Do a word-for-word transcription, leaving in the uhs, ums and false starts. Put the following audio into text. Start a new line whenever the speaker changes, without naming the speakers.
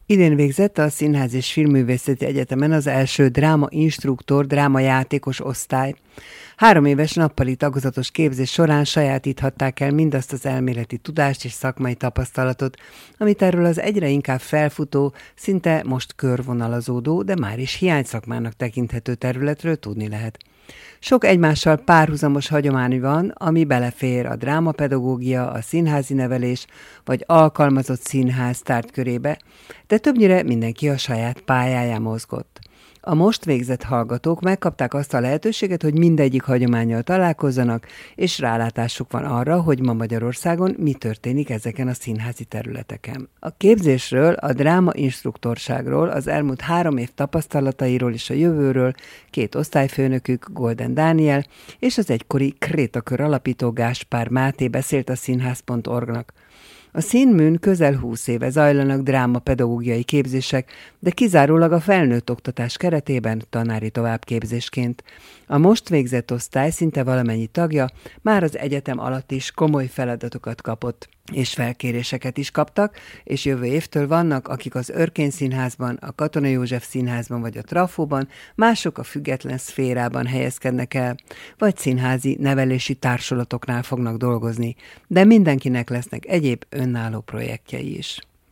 Idén végzett a Színház és Filmművészeti Egyetemen az első dráma-instruktor, drámajátékos osztály. Három éves nappali tagozatos képzés során sajátíthatták el mindazt az elméleti tudást és szakmai tapasztalatot, amit erről az egyre inkább felfutó, szinte most körvonalazódó, de már is hiányszakmának tekinthető területről tudni lehet. Sok egymással párhuzamos hagyomány van, ami belefér a drámapedagógia, a színházi nevelés vagy alkalmazott színház tárgykörébe, de többnyire mindenki a saját pályáján mozgott. A most végzett hallgatók megkapták azt a lehetőséget, hogy mindegyik hagyománnyal találkozzanak, és rálátásuk van arra, hogy ma Magyarországon mi történik ezeken a színházi területeken. A képzésről, a dráma-instruktorságról, az elmúlt három év tapasztalatairól és a jövőről két osztályfőnökük, Golden Dániel és az egykori Krétakör alapító Gáspár Máté beszélt a színház pont org-nak. A Színműn közel húsz éve zajlanak drámapedagógiai képzések, de kizárólag a felnőtt oktatás keretében tanári továbbképzésként. A most végzett osztály szinte valamennyi tagja már az egyetem alatt is komoly feladatokat kapott, és felkéréseket is kaptak, és jövő évtől vannak, akik az Örkény Színházban, a Katona József Színházban vagy a Trafóban, mások a független szférában helyezkednek el, vagy színházi nevelési társulatoknál fognak dolgozni, de mindenkinek lesznek egyéb önálló projektjei is.